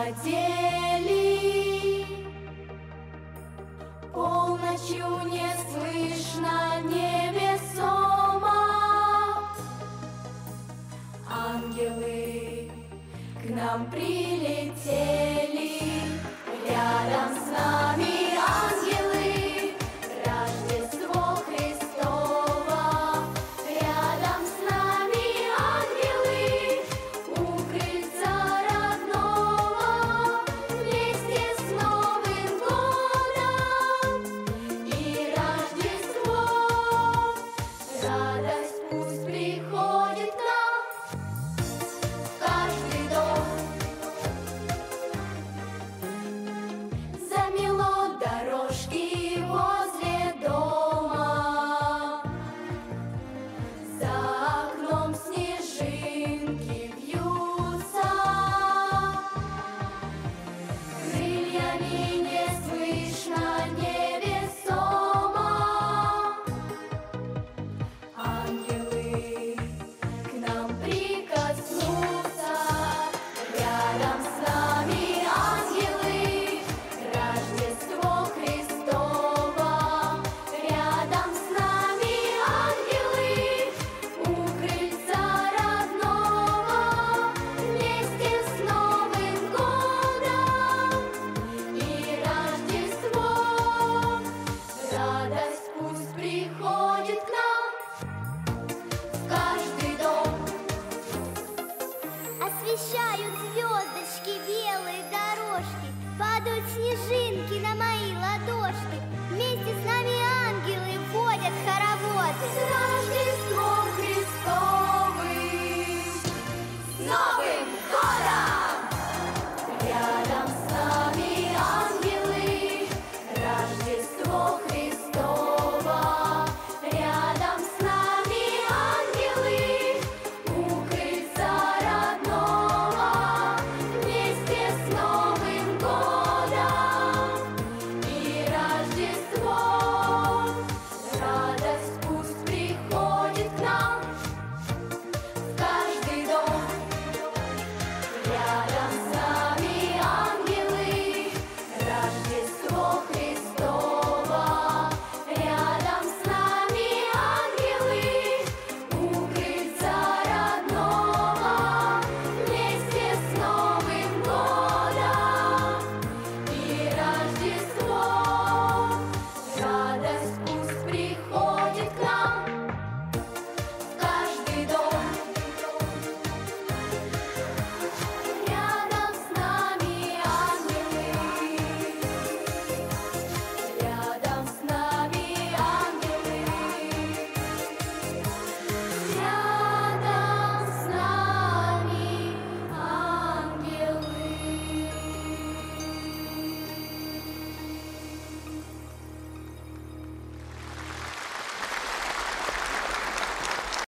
одели. Полночью не слышно невесомо, ангелы к нам прилетели. Рядом с нами ангелы, Рождество Христово. Рядом с нами ангелы, у крыльца родного, вместе с Новым годом и Рождеством. Радость пусть приходит к нам в каждый дом. Замело дорожки возле дома, за окном снежинки вьются, крыльями не слышно невесомо, ангелы к нам прикоснутся. Рядом с нами ангелы, Рождество Христово. Рядом с нами ангелы, у крыльца родного, вместе с Новым годом и Рождеством. Радость пусть приходит к нам в каждый дом. Освещают звездочки белые дорожки, падают снежинки на мои ладошки. Вместе с нами ангелы водят хороводы.